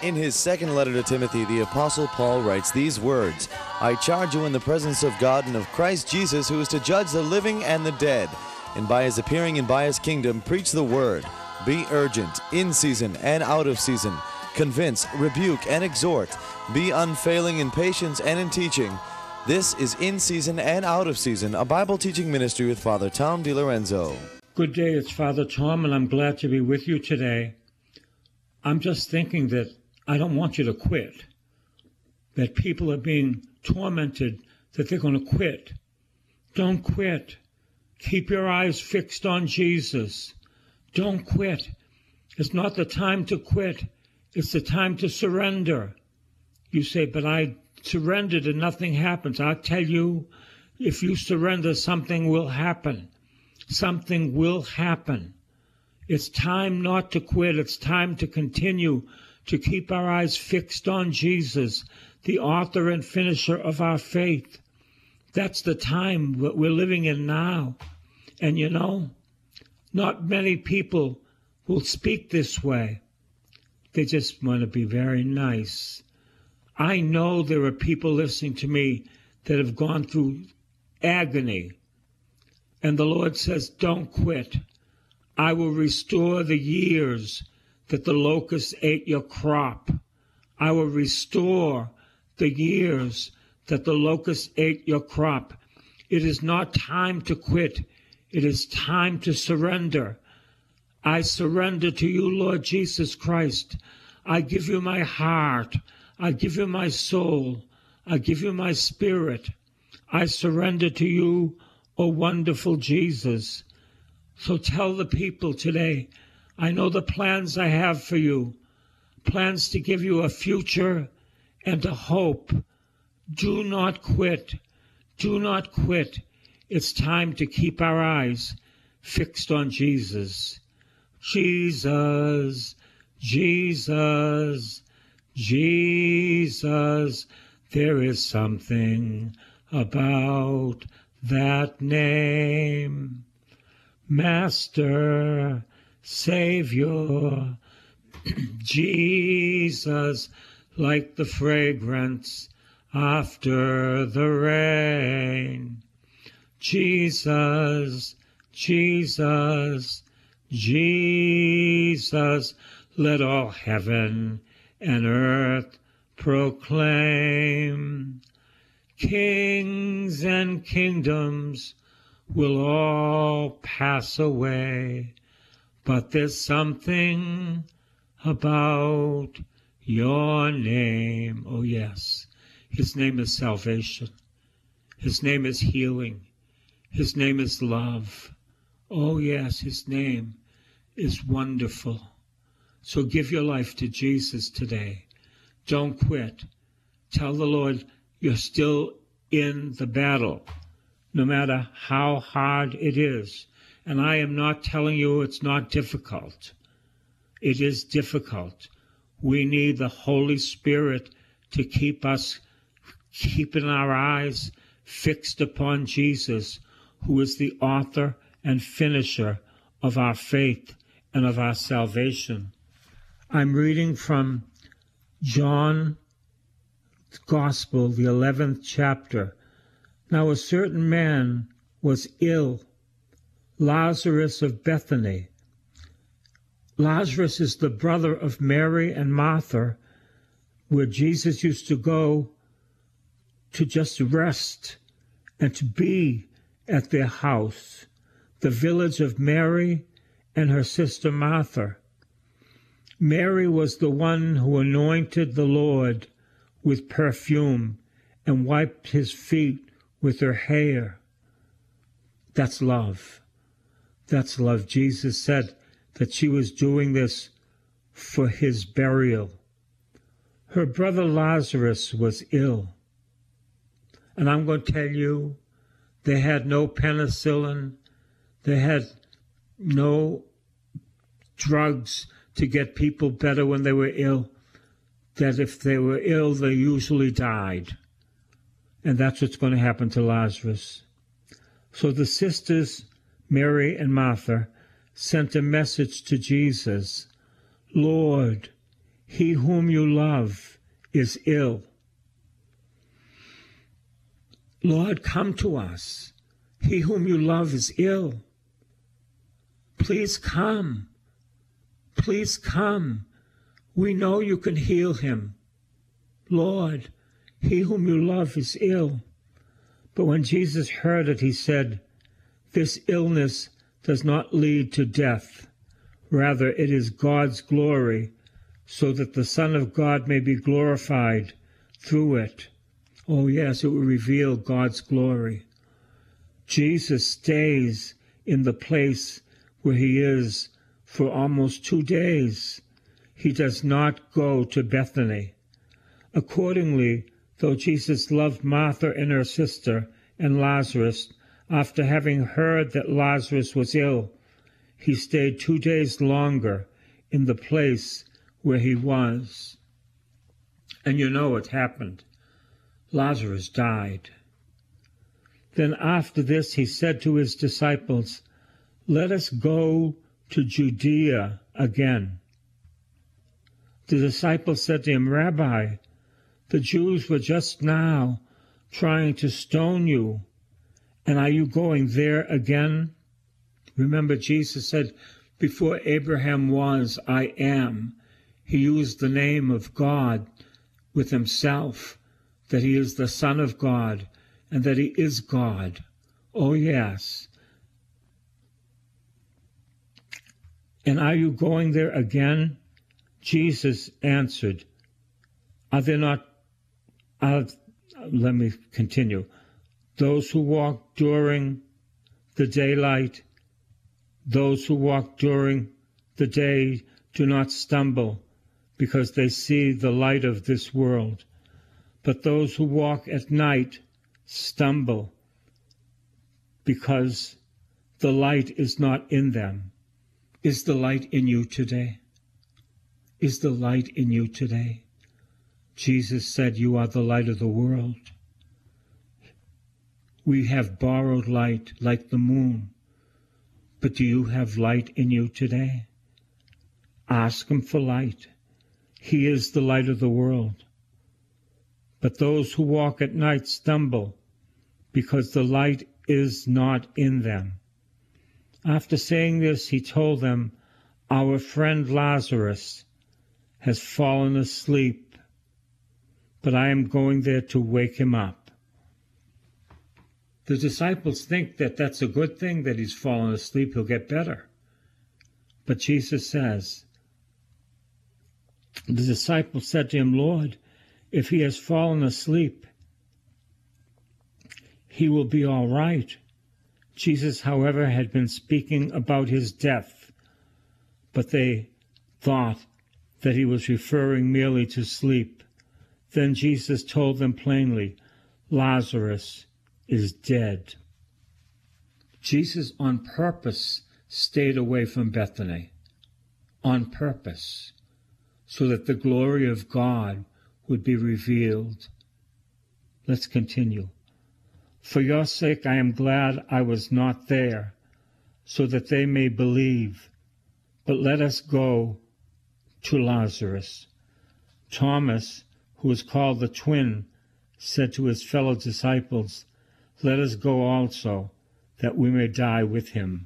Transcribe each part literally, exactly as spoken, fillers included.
In his second letter to Timothy, the Apostle Paul writes these words, I charge you in the presence of God and of Christ Jesus, who is to judge the living and the dead, and by his appearing and by his kingdom, preach the word. Be urgent, in season and out of season. Convince, rebuke, and exhort. Be unfailing in patience and in teaching. This is In Season and Out of Season, a Bible teaching ministry with Father Tom DiLorenzo. Good day, it's Father Tom, and I'm glad to be with you today. I'm just thinking that I don't want you to quit, that people are being tormented, that they're going to quit. Don't quit. Keep your eyes fixed on Jesus. Don't quit. It's not the time to quit. It's the time to surrender. You say, but I surrendered and nothing happens. I'll tell you, if you surrender, something will happen. Something will happen. It's time not to quit. It's time to continue to keep our eyes fixed on Jesus, the author and finisher of our faith. That's the time that we're living in now. And you know, not many people will speak this way. They just want to be very nice. I know there are people listening to me that have gone through agony. And the Lord says, don't quit. I will restore the years that the locusts ate your crop. I will restore the years that the locusts ate your crop. It is not time to quit. It is time to surrender. I surrender to you, Lord Jesus Christ. I give you my heart. I give you my soul. I give you my spirit. I surrender to you, O wonderful Jesus. So tell the people today, I know the plans I have for you, plans to give you a future and a hope. Do not quit. Do not quit. It's time to keep our eyes fixed on Jesus. Jesus, Jesus, Jesus, there is something about that name. Master, Savior, Jesus, like the fragrance after the rain. Jesus, Jesus, Jesus, let all heaven and earth proclaim. Kings and kingdoms will all pass away, but there's something about your name. Oh, yes. His name is salvation. His name is healing. His name is love. Oh, yes, his name is wonderful. So give your life to Jesus today. Don't quit. Tell the Lord you're still in the battle, no matter how hard it is. And I am not telling you it's not difficult. It is difficult. We need the Holy Spirit to keep us, keeping our eyes fixed upon Jesus, who is the author and finisher of our faith and of our salvation. I'm reading from John's Gospel, the eleventh chapter. Now a certain man was ill, Lazarus of Bethany. Lazarus is the brother of Mary and Martha, where Jesus used to go to just rest and to be at their house, the village of Mary and her sister Martha. Mary was the one who anointed the Lord with perfume and wiped his feet with her hair. That's love. That's love. Jesus said that she was doing this for his burial. Her brother Lazarus was ill. And I'm going to tell you, they had no penicillin. They had no drugs to get people better when they were ill. That if they were ill, they usually died. And that's what's going to happen to Lazarus. So the sisters, Mary and Martha, sent a message to Jesus. Lord, he whom you love is ill. Lord, come to us. He whom you love is ill. Please come. Please come. We know you can heal him. Lord, he whom you love is ill. But when Jesus heard it, he said, this illness does not lead to death. Rather, it is God's glory, so that the Son of God may be glorified through it. Oh yes, it will reveal God's glory. Jesus stays in the place where he is for almost two days. He does not go to Bethany. Accordingly, though Jesus loved Martha and her sister and Lazarus, after having heard that Lazarus was ill, he stayed two days longer in the place where he was. And you know what happened. Lazarus died. Then after this he said to his disciples, let us go to Judea again. The disciples said to him, Rabbi, the Jews were just now trying to stone you, and are you going there again? Remember, Jesus said, before Abraham was, I am. He used the name of God with himself, that he is the Son of God, and that he is God. Oh, yes. And are you going there again? Jesus answered, Are there not, uh, let me continue, those who walk during the daylight, those who walk during the day do not stumble, because they see the light of this world. But those who walk at night stumble, because the light is not in them. Is the light in you today? Is the light in you today? Jesus said, you are the light of the world. We have borrowed light like the moon. But do you have light in you today? Ask him for light. He is the light of the world. But those who walk at night stumble, because the light is not in them. After saying this, he told them, our friend Lazarus has fallen asleep, but I am going there to wake him up. The disciples think that that's a good thing, that he's fallen asleep, he'll get better. But Jesus says, the disciples said to him, Lord, if he has fallen asleep, he will be all right. Jesus, however, had been speaking about his death, but they thought that he was referring merely to sleep. Then Jesus told them plainly, Lazarus is dead. Jesus on purpose stayed away from Bethany, on purpose, so that the glory of God would be revealed. Let's continue. For your sake I am glad I was not there, so that they may believe. But let us go to Lazarus. Thomas, who is called the twin, said to his fellow disciples, let us go also, that we may die with him.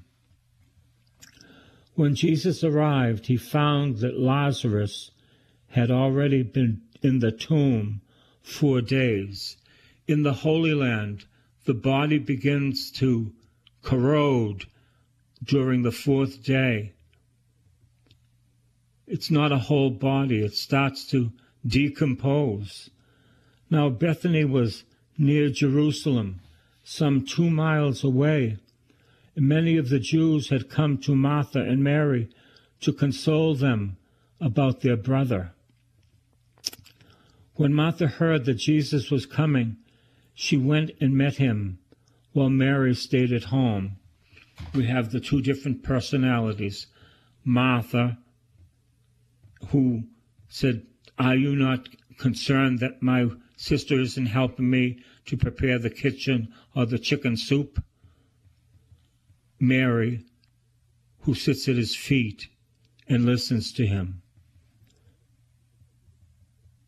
When Jesus arrived, he found that Lazarus had already been in the tomb four days. In the Holy Land, the body begins to corrode during the fourth day. It's not a whole body. It starts to decompose. Now, Bethany was near Jerusalem, some two miles away, and many of the Jews had come to Martha and Mary to console them about their brother. When Martha heard that Jesus was coming, she went and met him, while Mary stayed at home. We have the two different personalities. Martha, who said, are you not concerned that my sister isn't helping me to prepare the kitchen or the chicken soup? Mary, who sits at his feet and listens to him.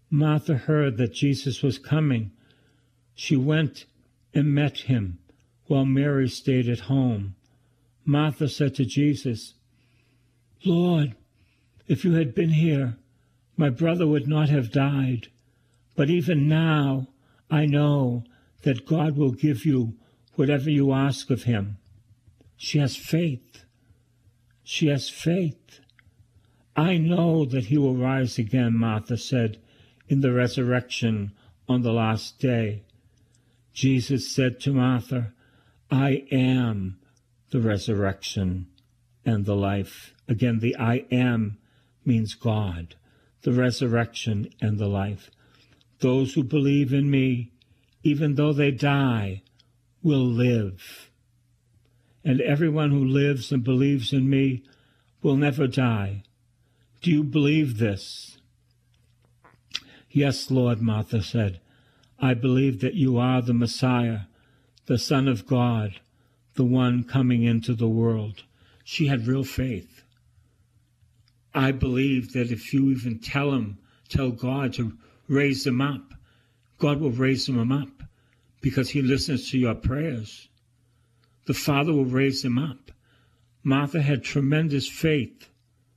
Martha heard that Jesus was coming. She went and met him, while Mary stayed at home. Martha said to Jesus, "Lord, if you had been here, my brother would not have died. But even now I know that God will give you whatever you ask of him." She has faith. She has faith. "I know that he will rise again," Martha said, "in the resurrection on the last day." Jesus said to Martha, "I am the resurrection and the life." Again, the I am means God, the resurrection and the life. "Those who believe in me, even though they die, will live. And everyone who lives and believes in me will never die." Do you believe this? "Yes, Lord," Martha said. "I believe that you are the Messiah, the Son of God, the one coming into the world." She had real faith. I believe that if you even tell him, tell God to raise him up, God will raise him up because he listens to your prayers. The Father will raise him up. Martha had tremendous faith.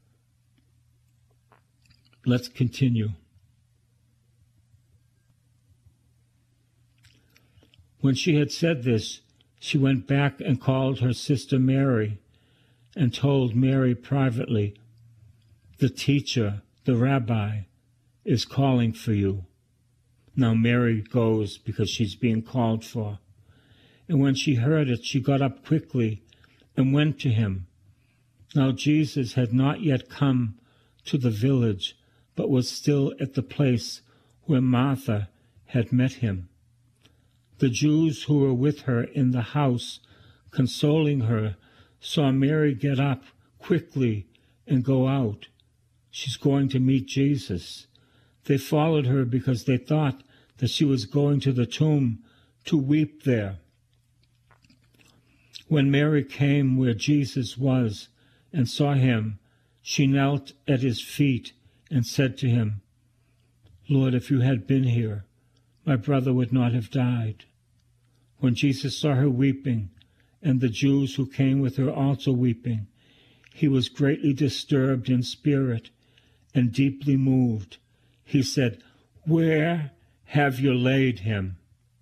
Let's continue. When she had said this, she went back and called her sister Mary and told Mary privately, "The teacher, the rabbi, is calling for you." Now Mary goes because she's being called for. And when she heard it, she got up quickly and went to him. Now Jesus had not yet come to the village, but was still at the place where Martha had met him. The Jews who were with her in the house, consoling her, saw Mary get up quickly and go out. She's going to meet Jesus. They followed her because they thought that she was going to the tomb to weep there. When Mary came where Jesus was and saw him, she knelt at his feet and said to him, "Lord, if you had been here, my brother would not have died." When Jesus saw her weeping, and the Jews who came with her also weeping, he was greatly disturbed in spirit and deeply moved. He said, "Where have you laid him?"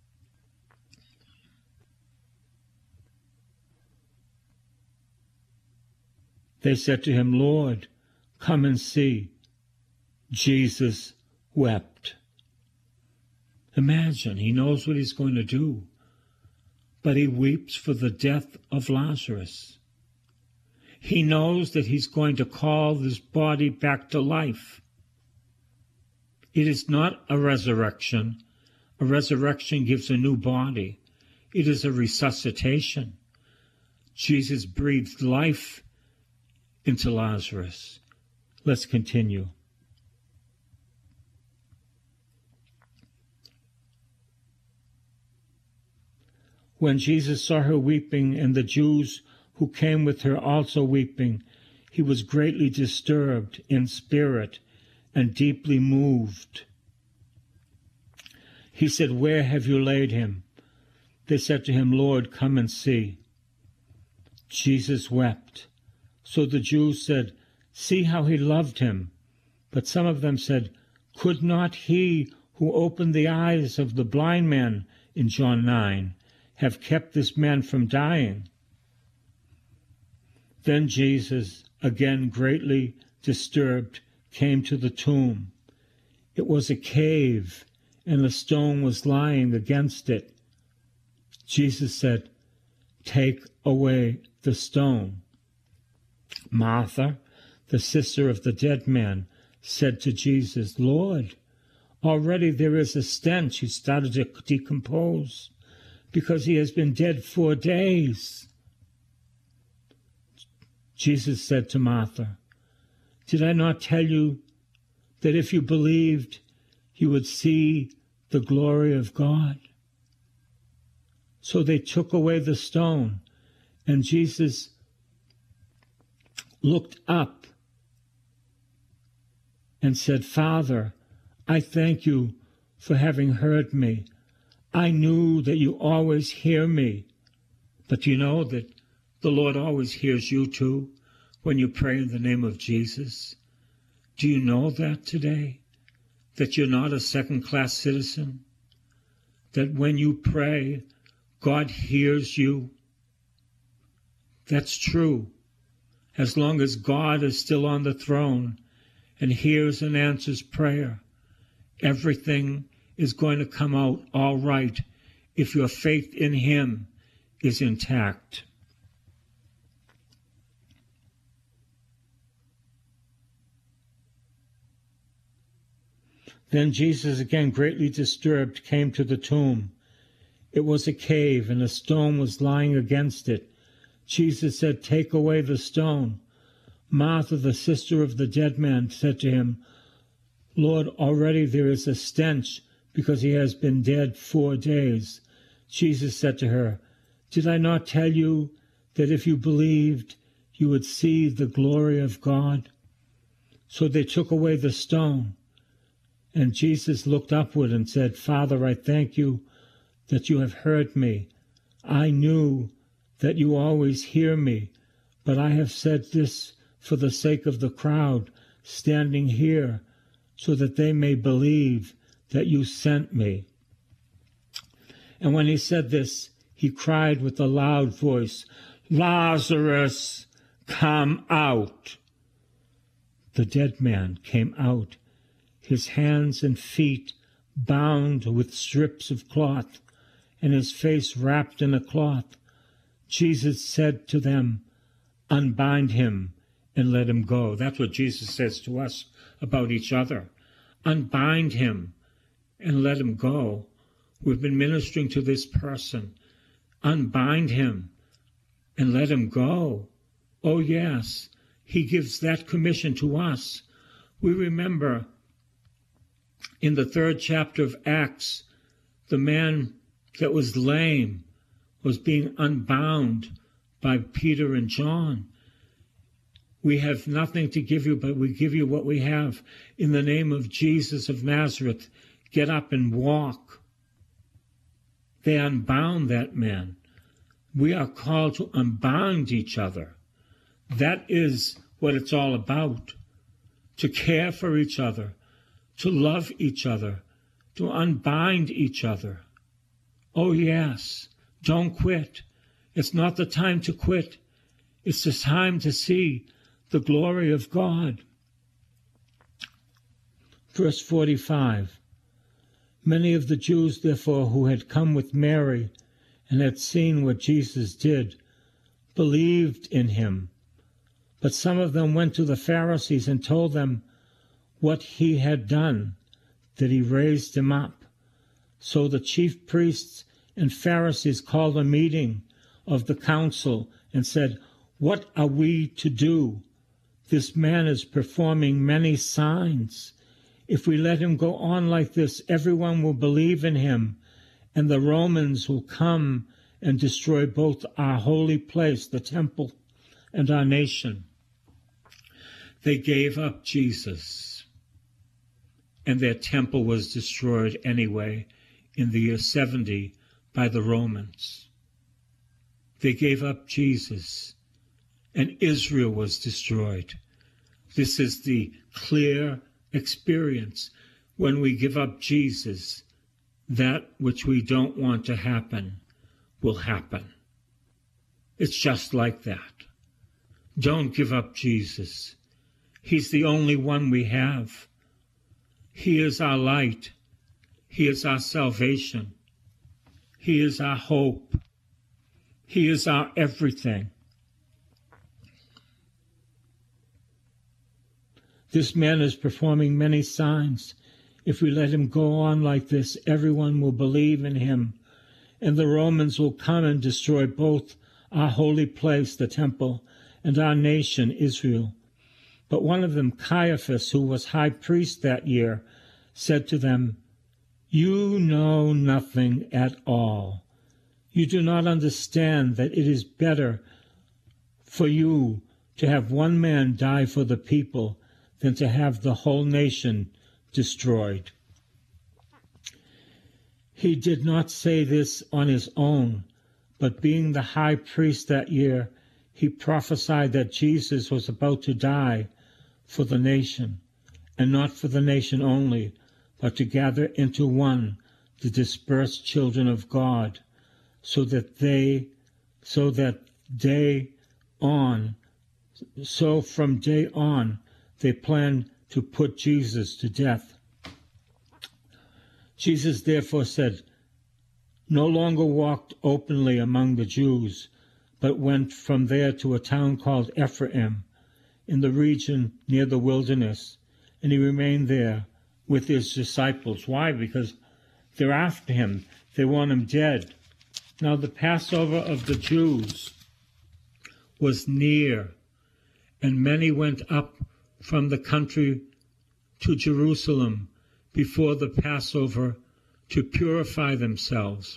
They said to him, "Lord, come and see." Jesus wept. Imagine, he knows what he's going to do, but he weeps for the death of Lazarus. He knows that he's going to call this body back to life. It is not a resurrection. A resurrection gives a new body. It is a resuscitation. Jesus breathed life into Lazarus. Let's continue. When Jesus saw her weeping, and the Jews who came with her also weeping, he was greatly disturbed in spirit and deeply moved. He said, "Where have you laid him?" They said to him, "Lord, come and see." Jesus wept. So the Jews said, "See how he loved him." But some of them said, "Could not he who opened the eyes of the blind man in John nine have kept this man from dying?" Then Jesus, again greatly disturbed, came to the tomb. It was a cave, and a stone was lying against it. Jesus said, "Take away the stone." Martha, the sister of the dead man, said to Jesus, "Lord, already there is a stench." He started to decompose because he has been dead four days. Jesus said to Martha, "Did I not tell you that if you believed, you would see the glory of God?" So they took away the stone, and Jesus looked up and said, "Father, I thank you for having heard me. I knew that you always hear me. But you know that the Lord always hears you too when you pray in the name of Jesus? Do you know that today? That you're not a second-class citizen? That when you pray, God hears you? That's true. As long as God is still on the throne and hears and answers prayer, everything is going to come out all right if your faith in Him is intact. Then Jesus, again greatly disturbed, came to the tomb. It was a cave, and a stone was lying against it. Jesus said, "Take away the stone." Martha, the sister of the dead man, said to him, "Lord, already there is a stench, because he has been dead four days." Jesus said to her, "Did I not tell you that if you believed, you would see the glory of God?" So they took away the stone. And Jesus looked upward and said, "Father, I thank you that you have heard me. I knew that you always hear me, but I have said this for the sake of the crowd standing here, so that they may believe that you sent me." And when he said this, he cried with a loud voice, "Lazarus, come out." The dead man came out, his hands and feet bound with strips of cloth, and his face wrapped in a cloth. Jesus said to them, "Unbind him and let him go." That's what Jesus says to us about each other. Unbind him and let him go. We've been ministering to this person. Unbind him and let him go. Oh, yes, he gives that commission to us. We remember in the third chapter of Acts, the man that was lame was being unbound by Peter and John. We have nothing to give you, but we give you what we have. In the name of Jesus of Nazareth, get up and walk. They unbound that man. We are called to unbind each other. That is what it's all about. To care for each other, to love each other, to unbind each other. Oh, yes, don't quit. It's not the time to quit. It's the time to see the glory of God. Verse forty-five. Many of the Jews, therefore, who had come with Mary and had seen what Jesus did, believed in him. But some of them went to the Pharisees and told them what he had done, that he raised him up. So the chief priests and Pharisees called a meeting of the council and said, "What are we to do? This man is performing many signs. If we let him go on like this, everyone will believe in him, and the Romans will come and destroy both our holy place, the temple, and our nation." They gave up Jesus, and their temple was destroyed anyway in the year seventy by the Romans. They gave up Jesus, and Israel was destroyed. This is the clear experience. When we give up Jesus, that which we don't want to happen will happen. It's just like that. Don't give up Jesus. He's the only one we have. He is our light. He is our salvation. He is our hope. He is our everything. This man is performing many signs. If we let him go on like this, everyone will believe in him, and the Romans will come and destroy both our holy place, the temple, and our nation, Israel. But one of them, Caiaphas, who was high priest that year, said to them, "You know nothing at all. You do not understand that it is better for you to have one man die for the people than to have the whole nation destroyed." He did not say this on his own, but being the high priest that year, he prophesied that Jesus was about to die for the nation, and not for the nation only, but to gather into one the dispersed children of God, so that they, so that day on, so from day on, they planned to put Jesus to death. Jesus therefore said, no longer walked openly among the Jews, but went from there to a town called Ephraim, in the region near the wilderness, and he remained there with his disciples. Why? Because they're after him. They want him dead. Now the Passover of the Jews was near, and many went up from the country to Jerusalem before the Passover to purify themselves.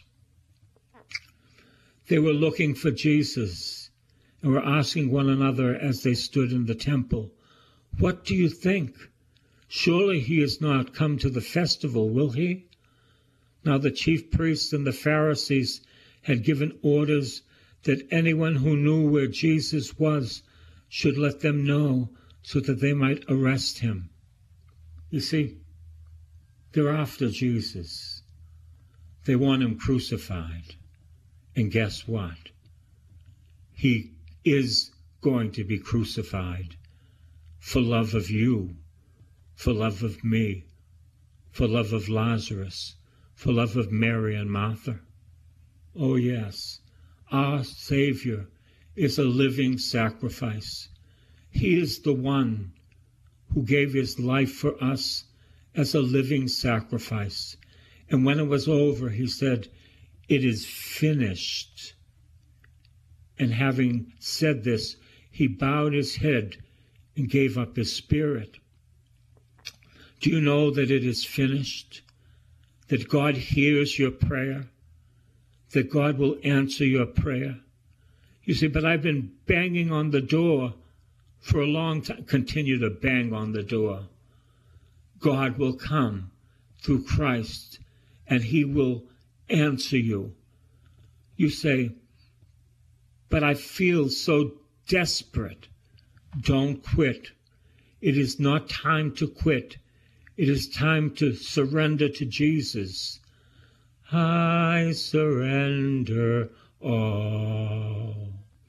They were looking for Jesus and were asking one another as they stood in the temple, what do you think? Surely he has not come to the festival, will he? Now the chief priests and the Pharisees had given orders that anyone who knew where Jesus was should let them know so that they might arrest him. You see, they're after Jesus. They want him crucified. And guess what? He is going to be crucified for love of you, for love of me, for love of Lazarus, for love of Mary and Martha. Oh yes, our Savior is a living sacrifice. He is the one who gave his life for us as a living sacrifice. And when it was over, he said, it is finished. And having said this, he bowed his head and gave up his spirit. Do you know that it is finished? That God hears your prayer? That God will answer your prayer? You say, but I've been banging on the door for a long time. Continue to bang on the door. God will come through Christ, and he will answer you. You say, but I feel so desperate. Don't quit. It is not time to quit. It is time to surrender to Jesus. I surrender all.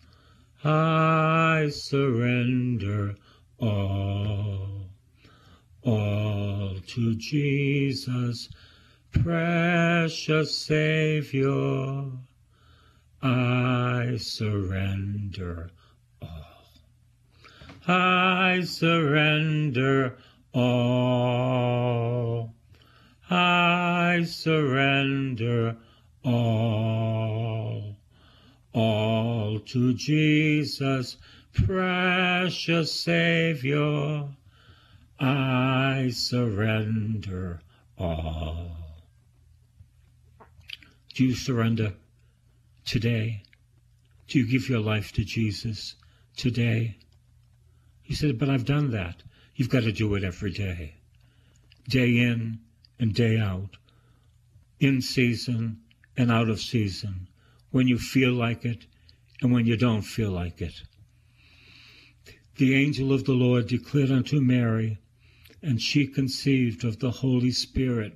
I surrender all. All to Jesus, precious Savior. I surrender all. I surrender all. I surrender all. All to Jesus, precious Savior. I surrender all. Do you surrender today? Do you give your life to Jesus today? He said, but I've done that. You've got to do it every day. Day in and day out. In season and out of season. When you feel like it and when you don't feel like it. The angel of the Lord declared unto Mary, and she conceived of the Holy Spirit.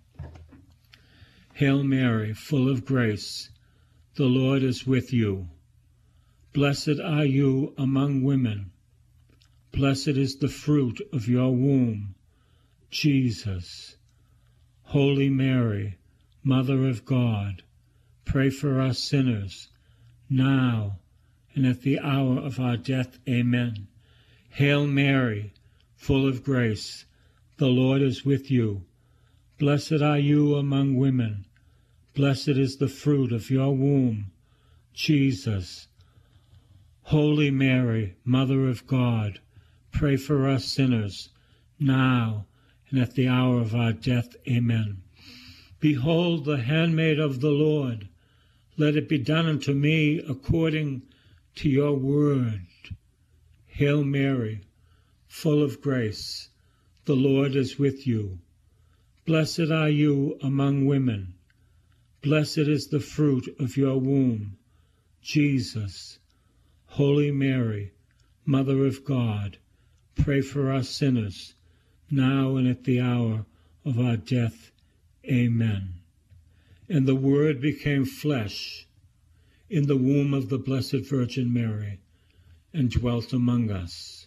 Hail Mary, full of grace, the Lord is with you. Blessed are you among women. Blessed is the fruit of your womb, Jesus. Holy Mary, Mother of God, pray for us sinners, now and at the hour of our death. Amen. Hail Mary, full of grace, the Lord is with you. Blessed are you among women. Blessed is the fruit of your womb, Jesus. Holy Mary, Mother of God, pray for us sinners, now and at the hour of our death. Amen. Behold the handmaid of the Lord. Let it be done unto me according to your word. Hail Mary, full of grace, the Lord is with you. Blessed are you among women. Blessed is the fruit of your womb, Jesus. Holy Mary, Mother of God, pray for us sinners, now and at the hour of our death. Amen. And the Word became flesh in the womb of the Blessed Virgin Mary, and dwelt among us.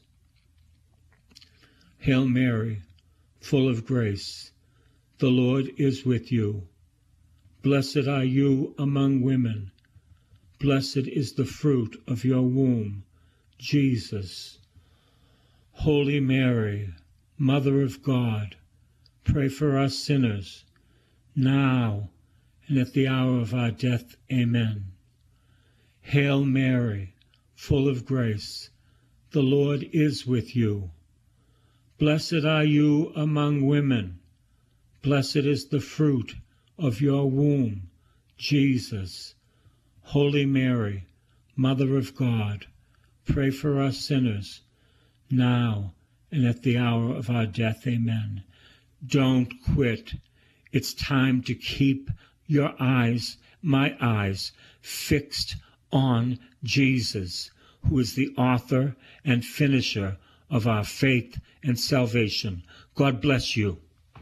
Hail Mary, full of grace, the Lord is with you. Blessed are you among women. Blessed is the fruit of your womb, Jesus. Holy Mary, Mother of God, pray for us sinners, now and at the hour of our death. Amen. Hail Mary, full of grace, the Lord is with you. Blessed are you among women. Blessed is the fruit of your womb, Jesus. Holy Mary, Mother of God, pray for us sinners, now and at the hour of our death. Amen. Don't quit. It's time to keep your eyes, my eyes, fixed on Jesus, who is the author and finisher of our faith and salvation. God bless you.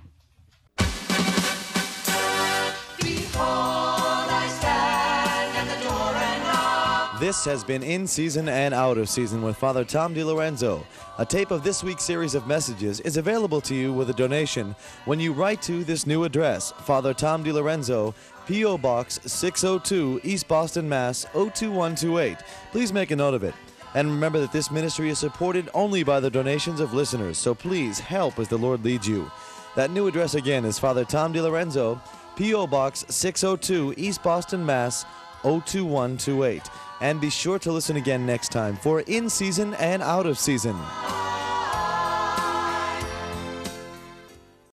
This has been In Season and Out of Season with Father Tom DiLorenzo. A tape of this week's series of messages is available to you with a donation when you write to this new address, Father Tom DiLorenzo, P O. Box six oh two, East Boston, Mass. oh two one two eight. Please make a note of it. And remember that this ministry is supported only by the donations of listeners, so please help as the Lord leads you. That new address again is Father Tom DiLorenzo, P O. Box six oh two, East Boston, Mass. oh two one two eight. And be sure to listen again next time for In Season and Out of Season.